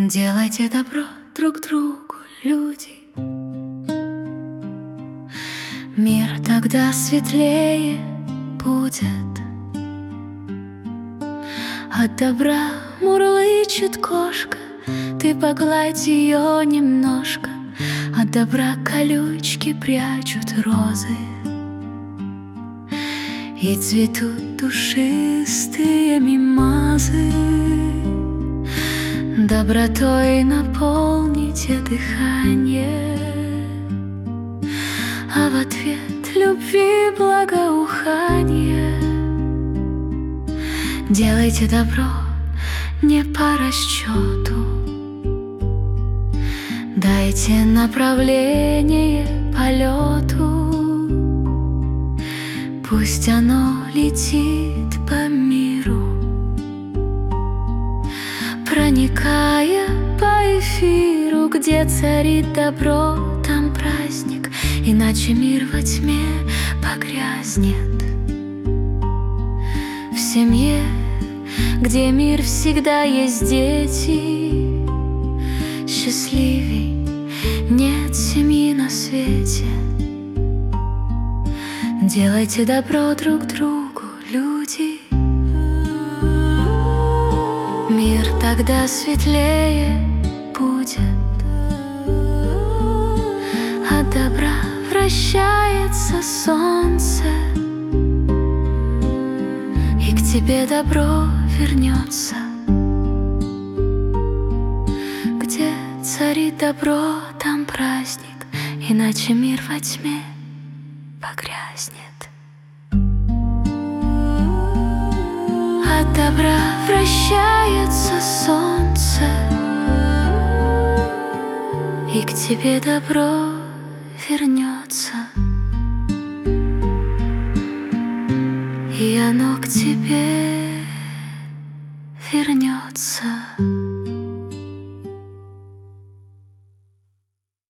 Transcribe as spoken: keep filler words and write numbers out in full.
Делайте добро друг другу, люди. Мир тогда светлее будет. От добра мурлычет кошка, ты погладь ее немножко. От добра колючки прячут розы, и цветут душистые мимозы. Добротой наполните дыхание, а в ответ любви благоухание. Делайте добро не по расчету, дайте направление полету. Пусть оно летит по миру, проникая по эфиру. Где царит добро, там праздник, иначе мир во тьме погрязнет. В семье, где мир всегда есть дети, счастливей нет семьи на свете. Делайте добро друг другу, люди. Мир тогда светлее будет. От добра вращается солнце, и к тебе добро вернется. Где царит добро, там праздник, иначе мир во тьме погрязнет. От добра вращается солнце, и к тебе добро вернется. И оно к тебе вернется.